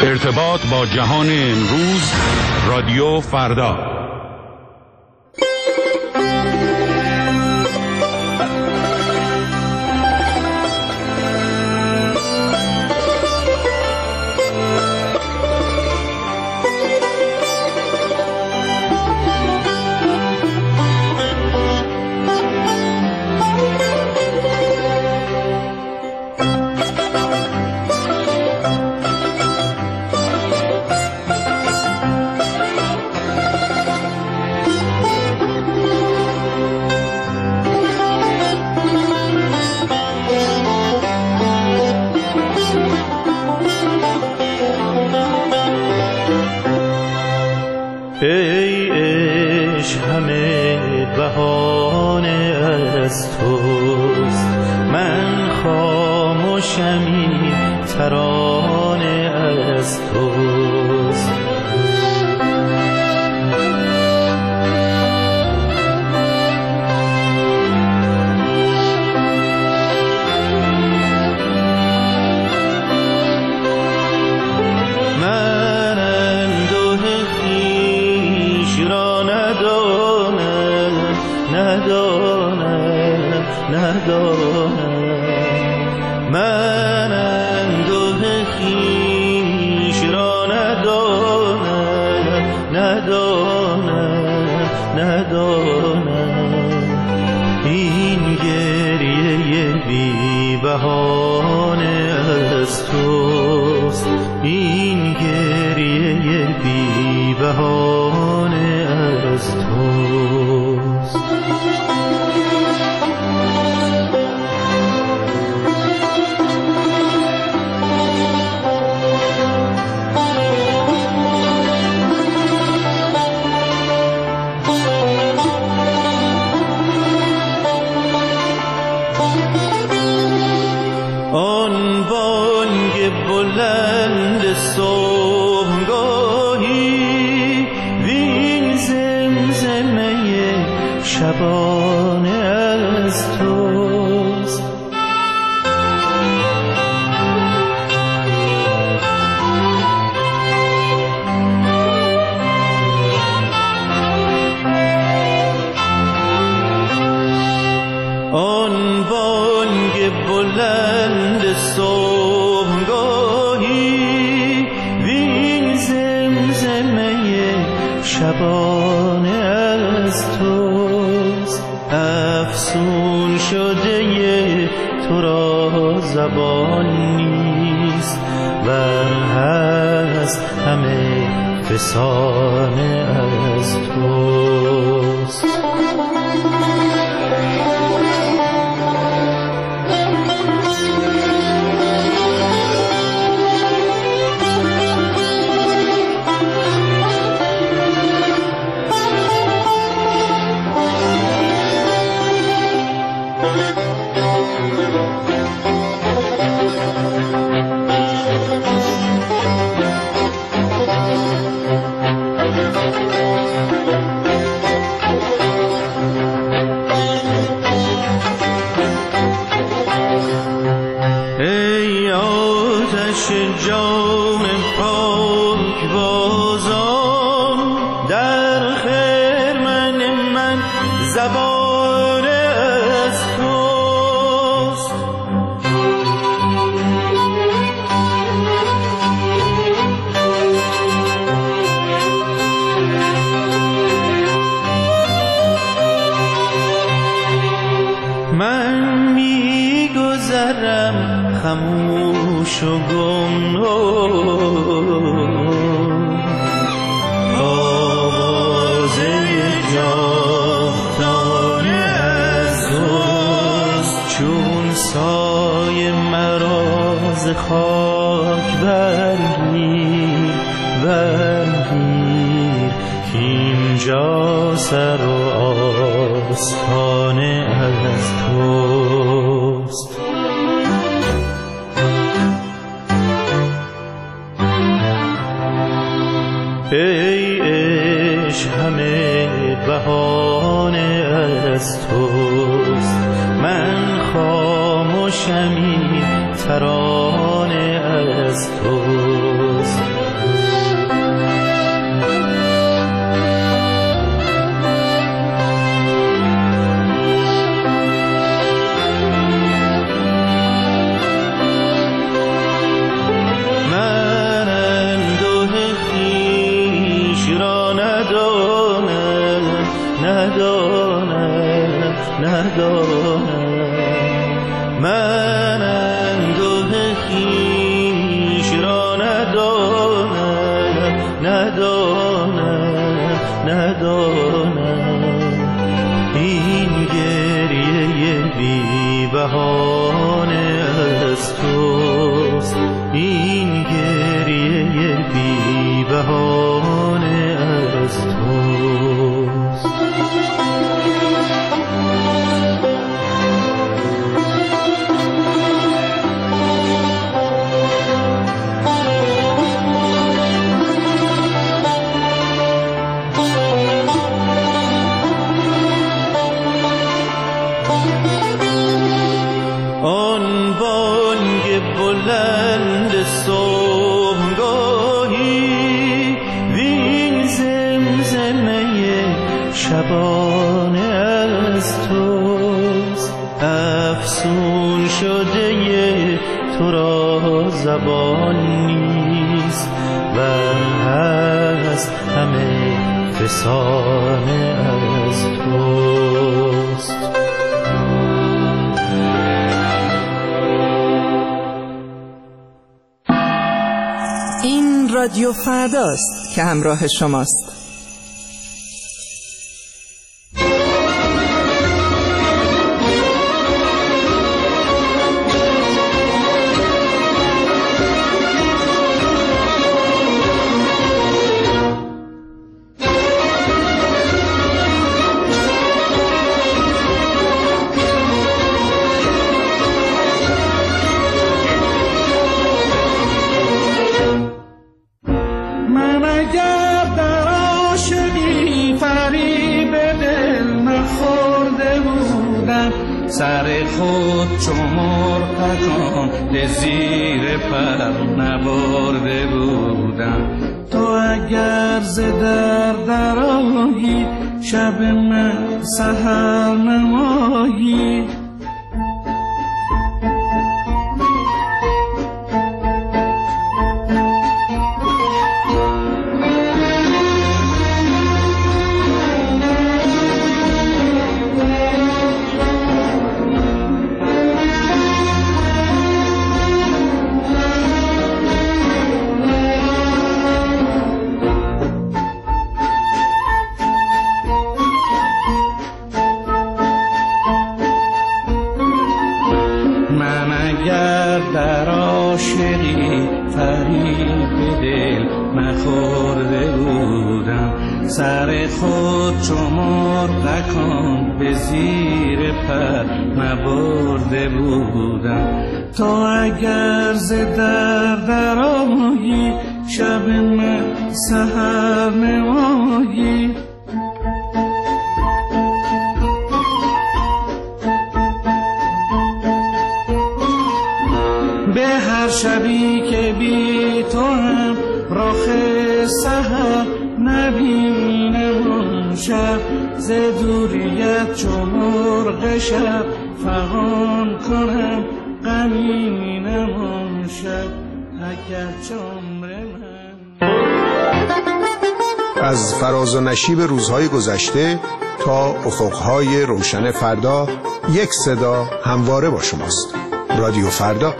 ارتباط با جهان امروز، رادیو فردا. ای عشق همه بهانه از توست، من خاموشمی ترانه از توست. من انده خویش را ندانم، این گریه بی بهانه از توست، این گریه بی بهانه از توست. آن بانگ بلند صبحگاهی، وین زمزمه شبانه از توست. آن بانگ بلند صبحگاهی، وین زمزمه شبانه از توست. افسون شده تو را زبان نیست، ور هست همه فسانه از توست. ای آتش جام پاک بازان، در خرمن من زبان از توست. من میگذرم خاموش و گمنام، آوازه جاودانه از توست. چون سایه مرا ز خاک برگیر کاینجا سر و آستانه از توست. ای عشق همه بهانه از توست، من خاموشمی ترانه از توست. ندانم، من انده خویش را ندانم، این گریه بی بهانه از توست، این گریه بی بهانه از توست. آن بانگ بلند صبحگاهی وین زمزمه شبانه از توست، افسون شده تو را زبان نیست و هست همه فسانه از توست. این رادیو فرداست که همراه شماست. سر خود چو مرغکان به زیر پر نبرده بودم. تو اگر ز در آیی شب من سحر نمایی. در عاشقی فریب دل نخورده بودم. سر خود چو مرغکان به زیر پر نبرده بودم. تو اگر ز در آیی شب من سحر نمایی. به هر شبی که بی تو هم رخ سحر نبینم اون شب، ز دوریت چو مرغ شب فغان کنم غمینم اون شب اگر عمر من. از فراز و نشیب روزهای گذشته تا افقهای روشن فردا، یک صدا همواره با شماست. رادیو فردا.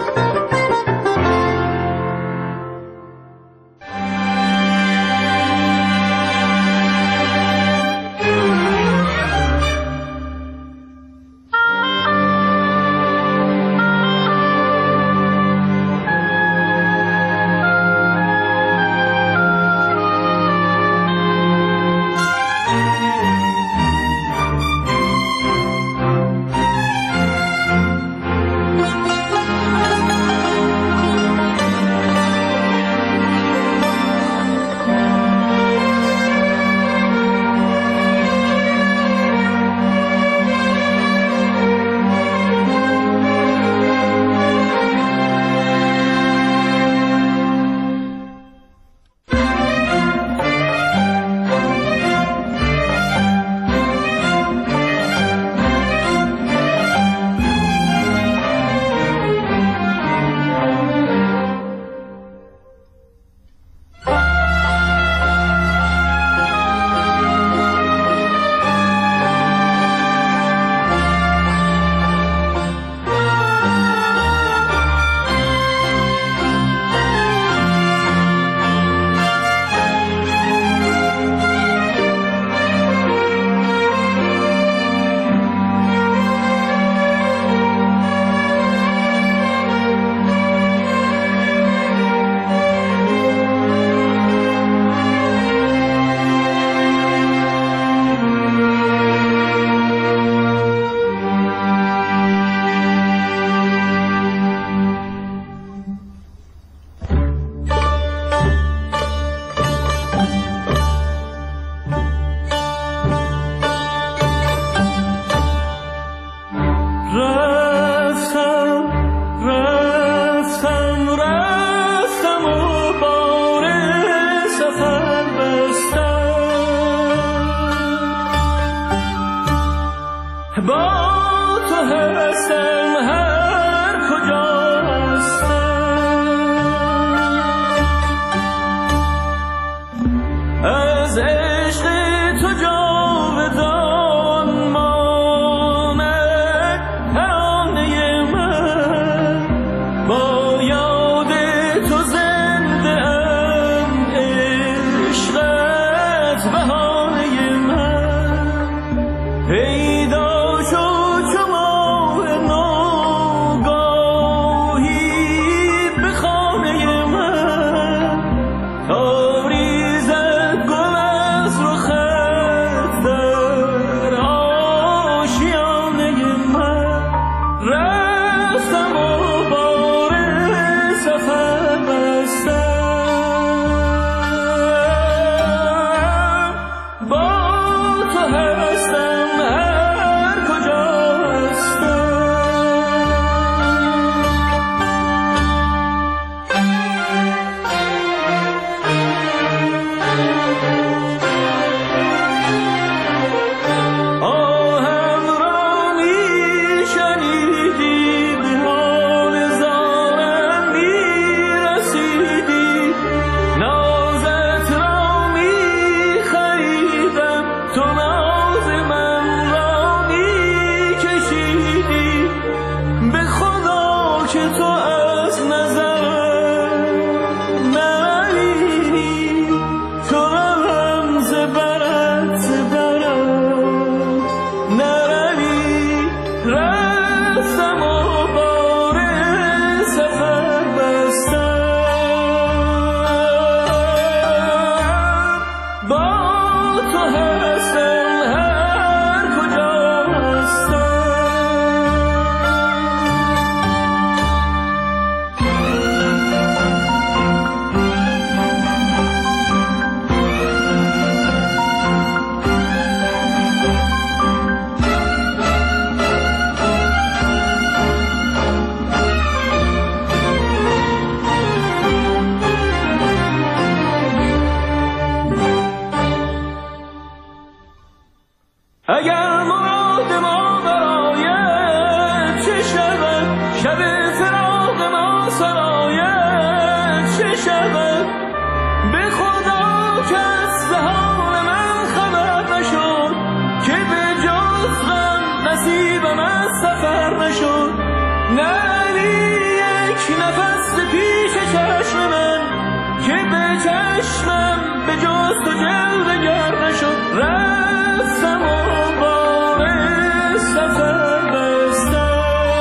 سفر نشد، نه یک نفس پیش چشم من که به چشمم به جز تو جلوه‌گر نشد. رفتم و بار سفر بستم،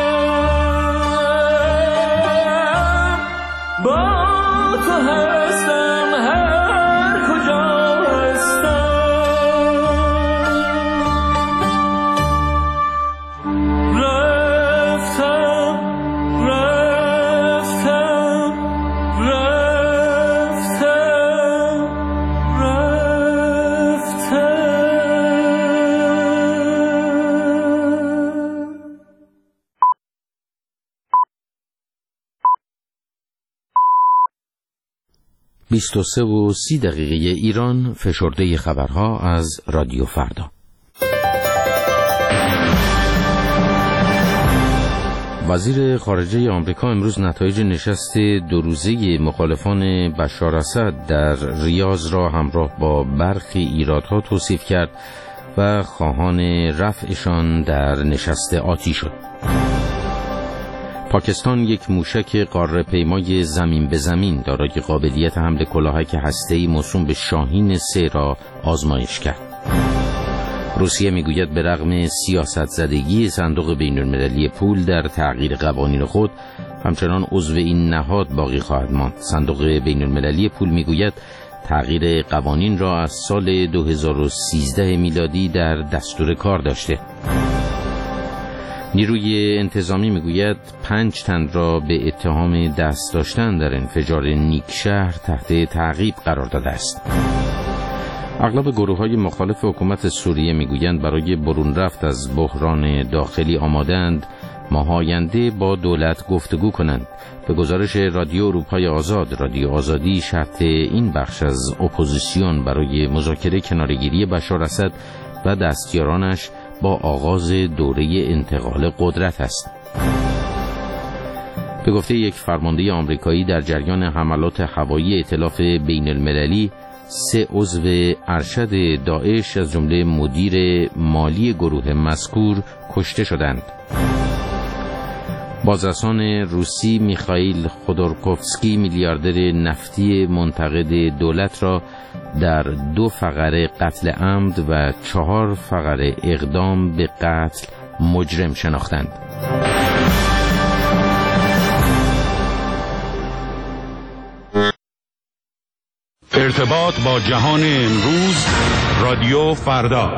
با تو هستم هر کجا هستم. – 23:30 ایران. فشرده خبرها از رادیو فردا. وزیر خارجه آمریکا امروز نتایج نشست 2 روزه مخالفان بشار اسد در ریاض را همراه با برخی ایرادها توصیف کرد و خواهان رفعشان در نشست آتی شد. پاکستان یک موشک قاره پیمای زمین به زمین دارای قابلیت حمل کلاهک هسته‌ای موسوم به شاهین 3 را آزمایش کرد. روسیه میگوید به رغم سیاست زدگی صندوق بین‌المللی پول در تغییر قوانین خود، همچنان عضو این نهاد باقی خواهد ماند. صندوق بین‌المللی پول میگوید تغییر قوانین را از سال 2013 میلادی در دستور کار داشته. نیروی انتظامی میگوید 5 تن را به اتهام دست داشتن در انفجار نیکشهر تحت تعقیب قرار داده است. اغلب گروه‌های مخالف حکومت سوریه میگویند برای برون رفت از بحران داخلی آماده‌اند ماه آینده با دولت گفتگو کنند. به گزارش رادیو اروپای آزاد، رادیو آزادی شرط این بخش از اپوزیسیون برای مذاکره کناره‌گیری بشار اسد و دستیارانش با آغاز دوره انتقال قدرت است. به گفته یک فرمانده آمریکایی، در جریان حملات هوایی ائتلاف بین المللی 3 عضو ارشد داعش از جمله مدیر مالی گروه مذکور کشته شدند. بازرسان روسی میخائیل خودورکوفسکی، میلیاردر نفتی منتقد دولت را در 2 فقره قتل عمد و 4 فقره اقدام به قتل مجرم شناختند. ارتباط با جهان امروز، رادیو فردا.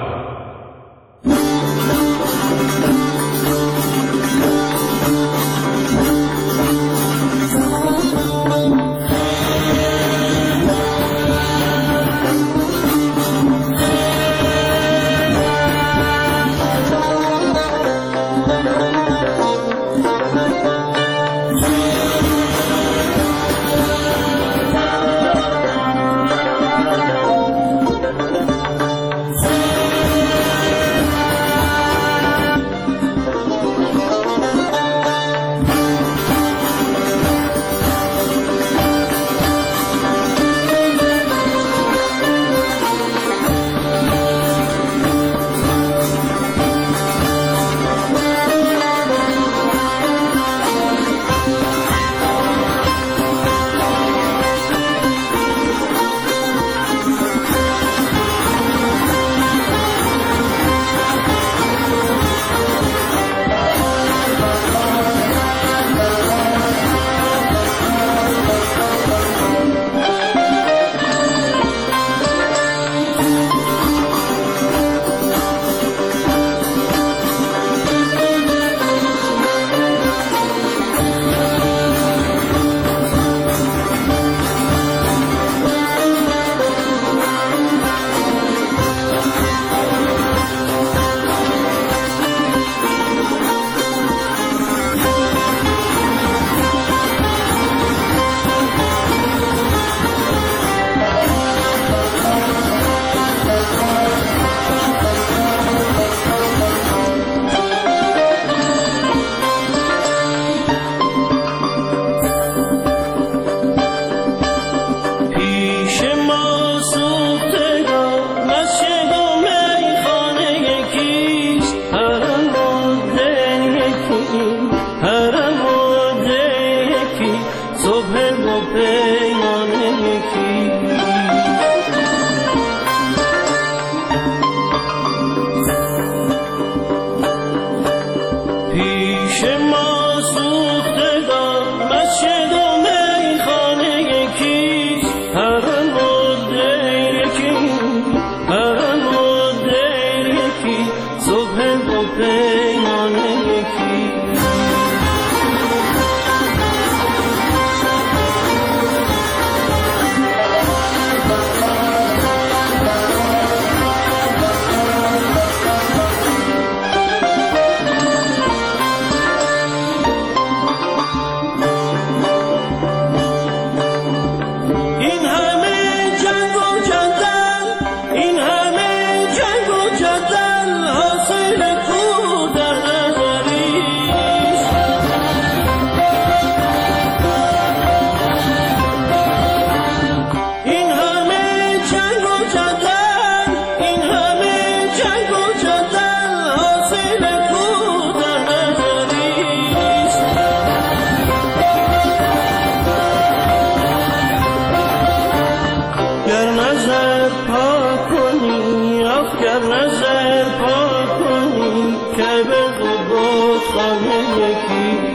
گر نظر پاک کنی که به بود خانه یکی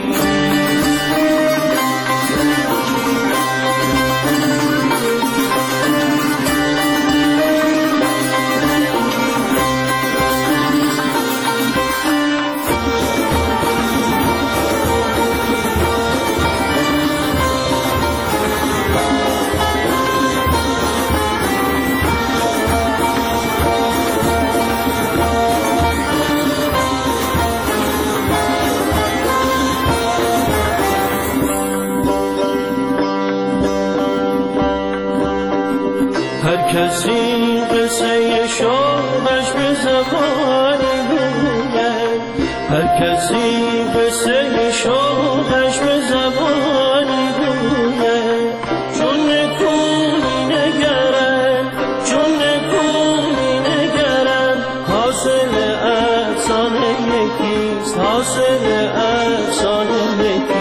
کسی قصه شوقش به زبانی گوید هر کسی قصه شوقش به زبانی گوید چون نکونی نگرد چون نکونی نگرد حاصل افسان یکیست حاصل افسان یکیست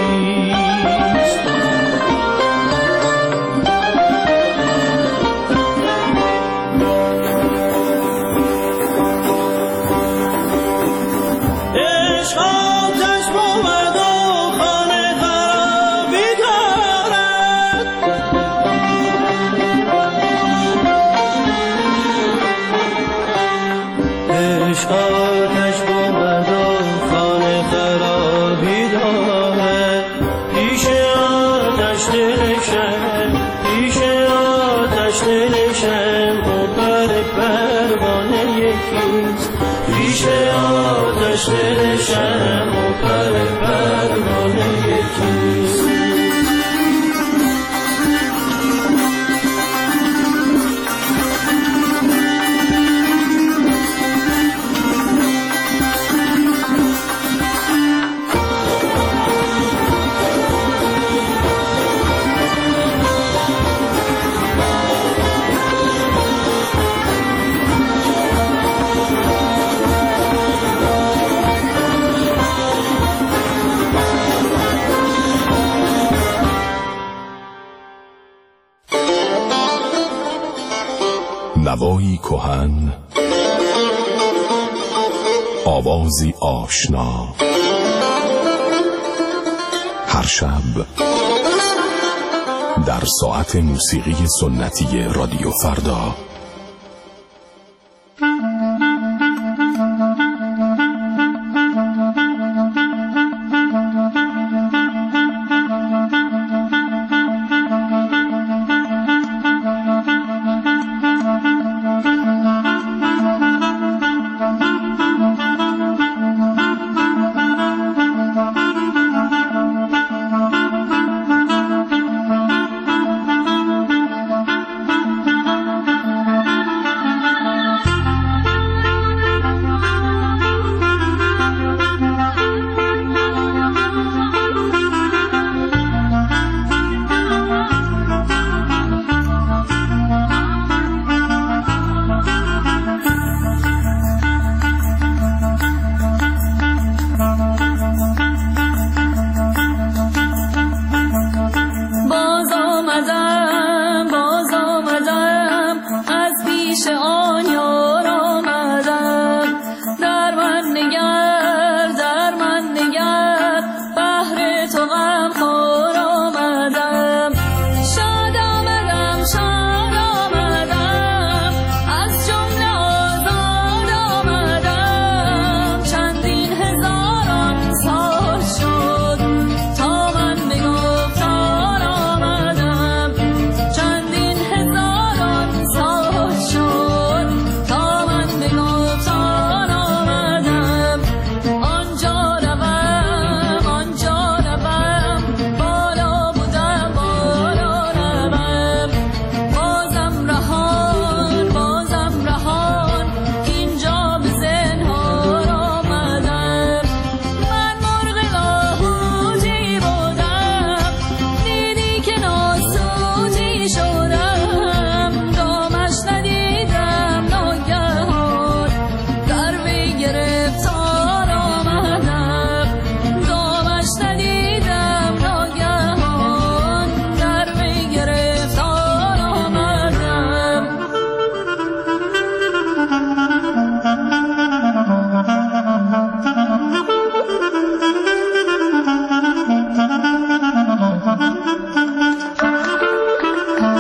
آتش بود و خانه خرابی دارد پیش آتش دلشم پیش آتش دلشم و پروانه یکیست پیش آتش دلشم و پروانه یکیست نوایی کهن، آوازی آشنا، هر شب در ساعت موسیقی سنتی رادیو فردا.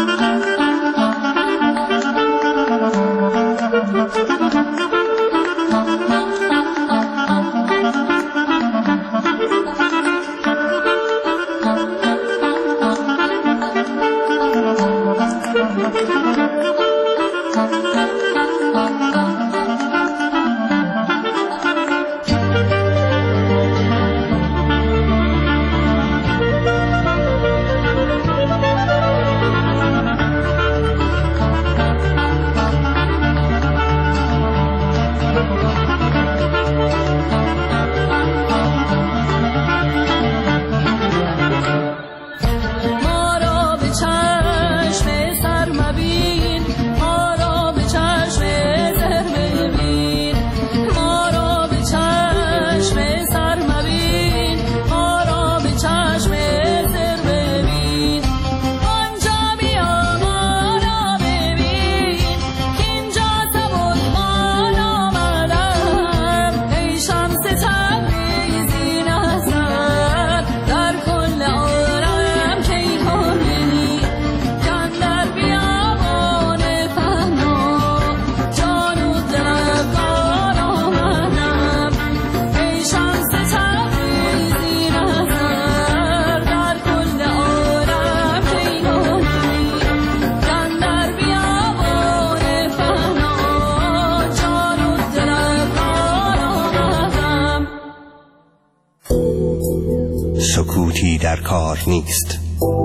سکوتی در کار نیست.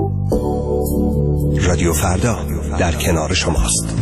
رادیو فردا در کنار شماست.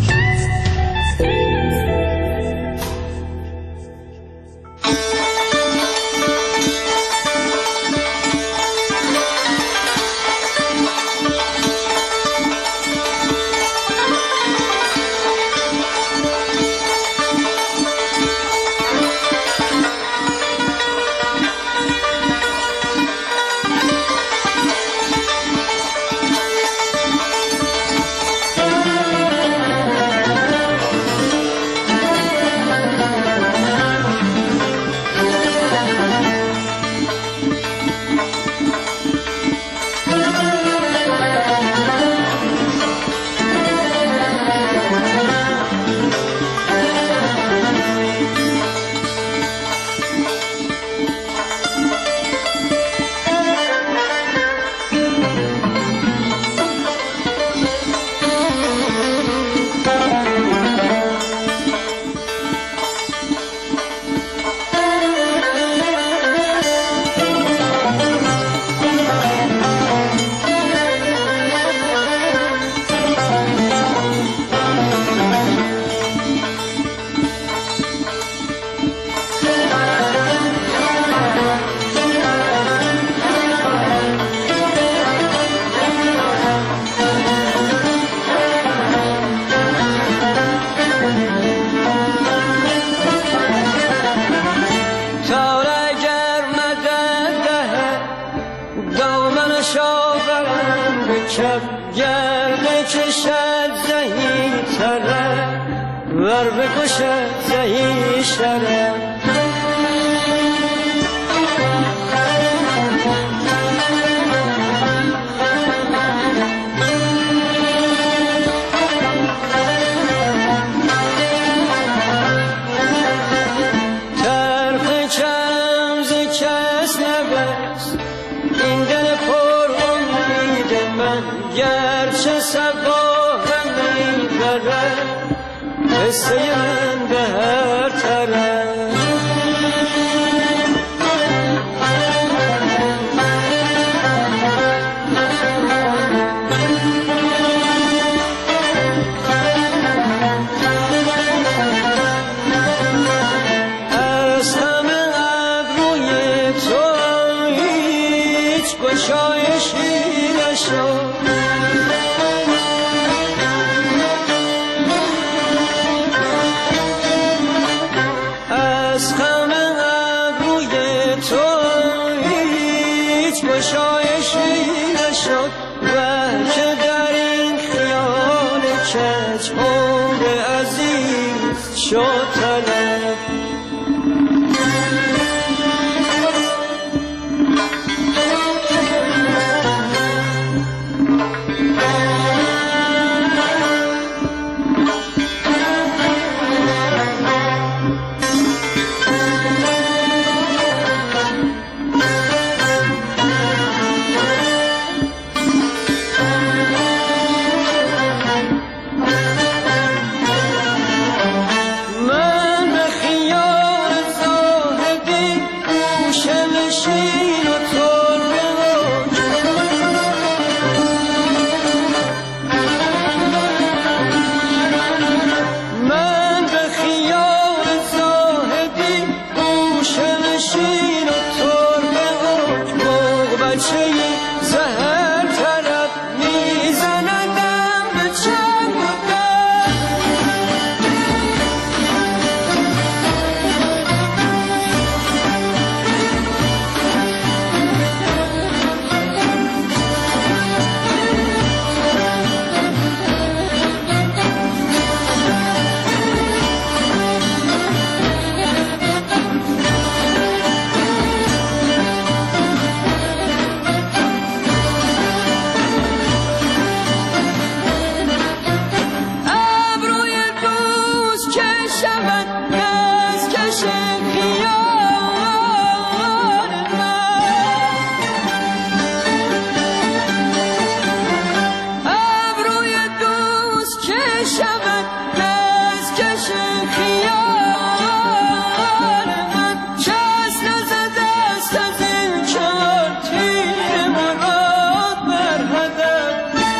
شود دستکش خیال من کس نزده است از این چار تیر مراد بر هدف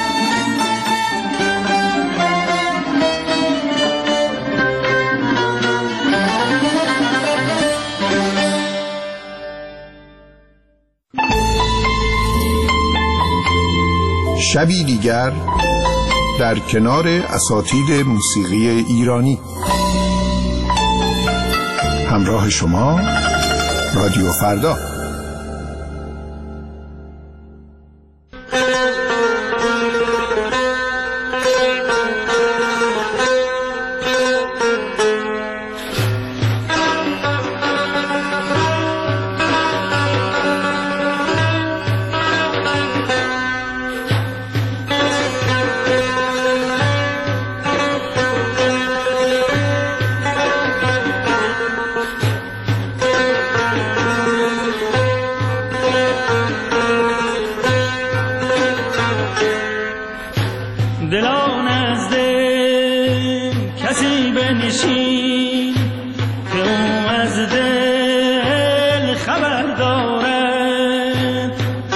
شبی دیگر در کنار اساتید موسیقی ایرانی. همراه شما رادیو فردا. دلان از دل کسی بنشین که او از دل خبر دارد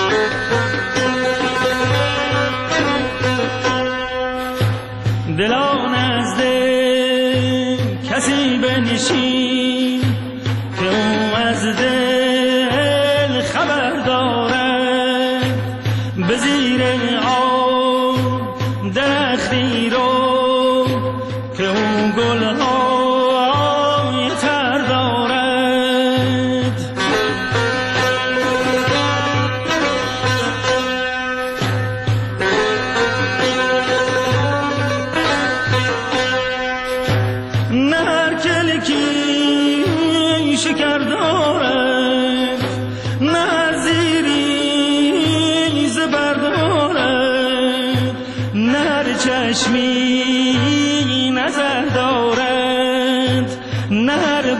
دلان از دل کسی بنشین که او از دل خبر دارد به زیر درختی رو که اون گلهای تر دارد نه هر کلکی شکر دارد نه هر زیری زبر دارد نه هر چشمی نظر دارد نه هر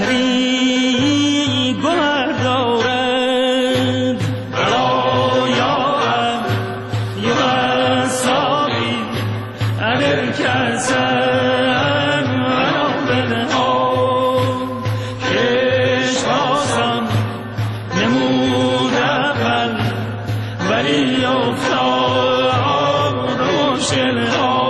بحری گوهر دارد الا یا صافی علیک السلام الا بالهام کش آسان نمود اول ولی افتاد روشن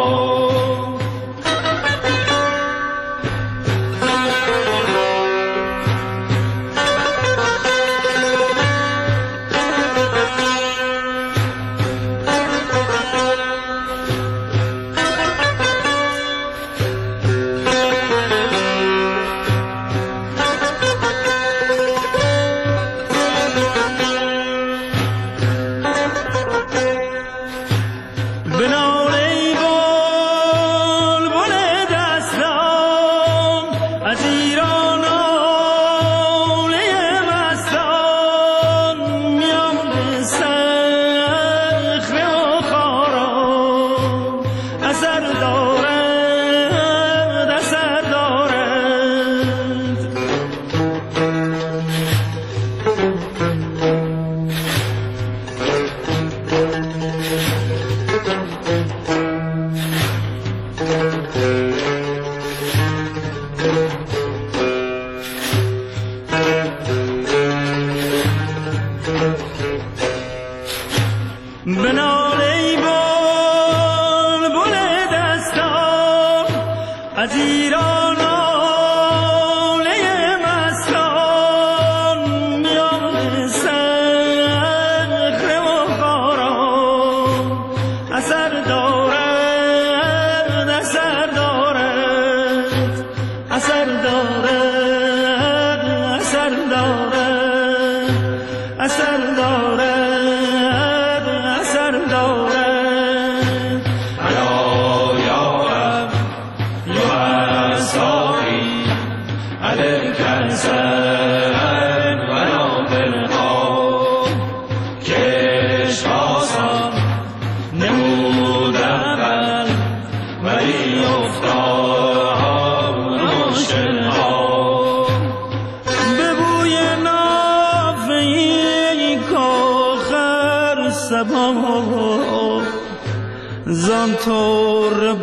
شانتور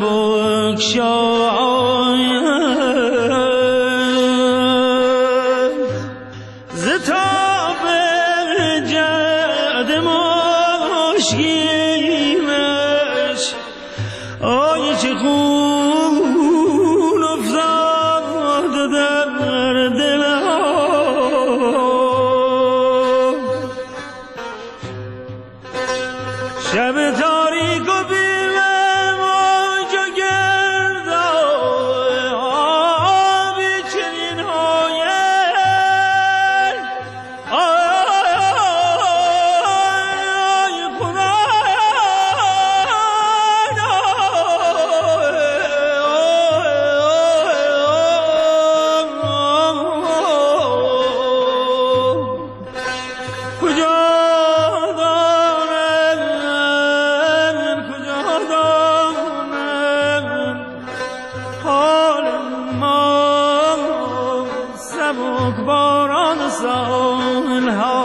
بگشاید ز تاب جد مشکینش آی چه خون افتاد در دلها شب تاریک و بیمه موج و گرد آبی چنین هاید آی خدا باران سالها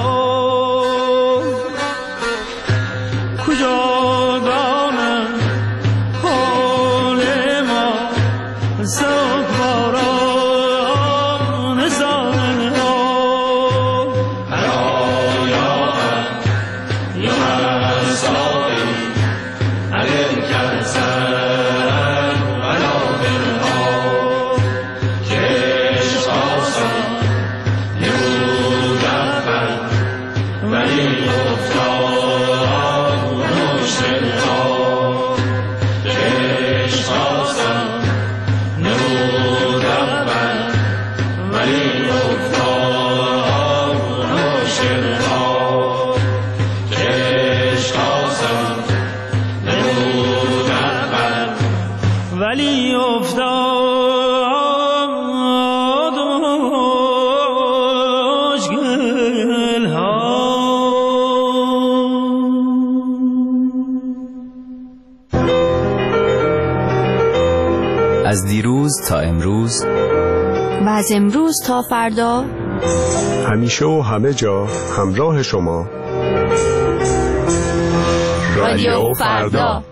کجا دانم حال ما سبک باران سالها هرایا یا مسائل علیه کسر ولا برها کش آسان ولی افتاد نوشتها کش خواستم نبود اول ولی افتاد نوشتها کش خواستم نبود اول ولی افتاد از دیروز تا امروز و از امروز تا فردا همیشه و همه جا همراه شما رادیو فردا.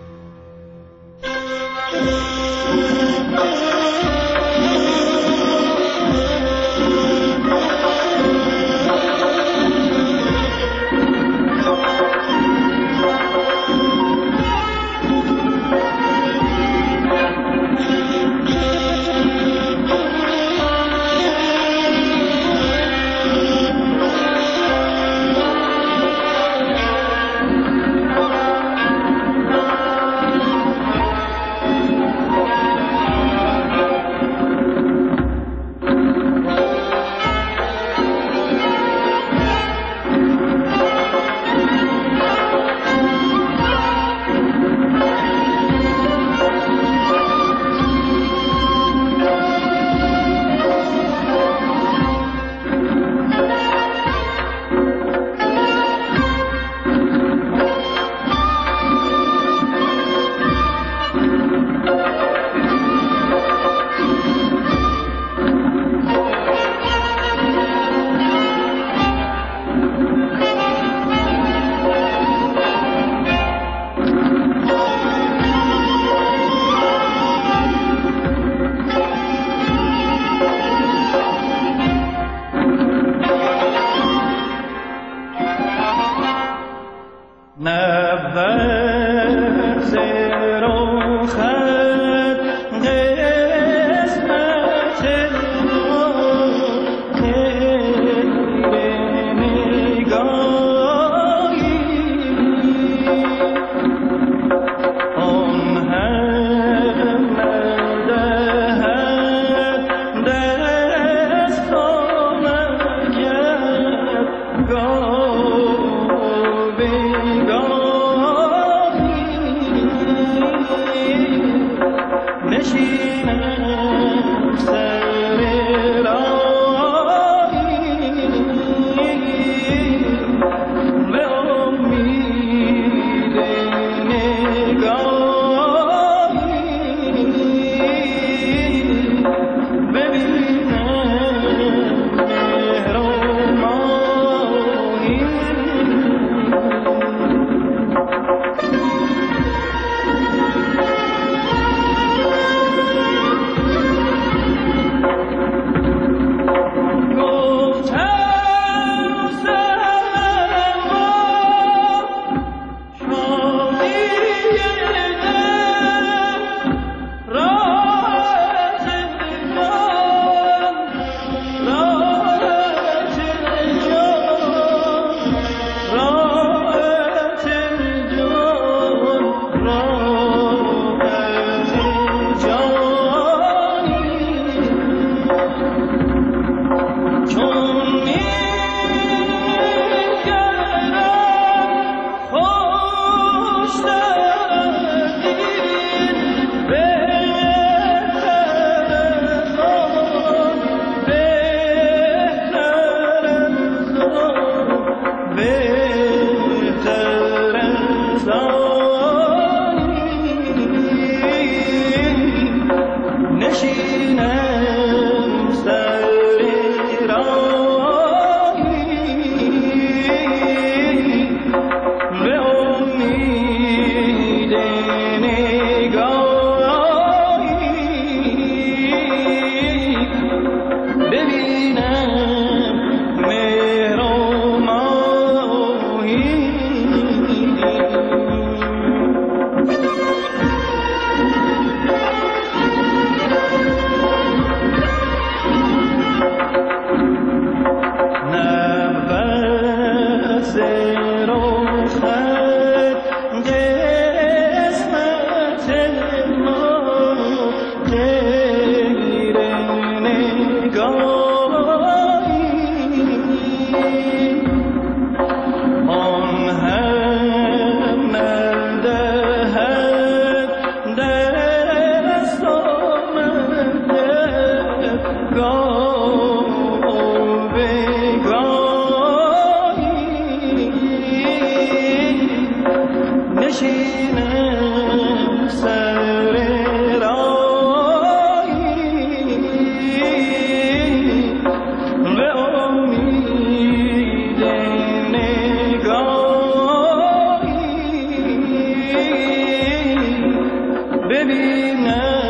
نه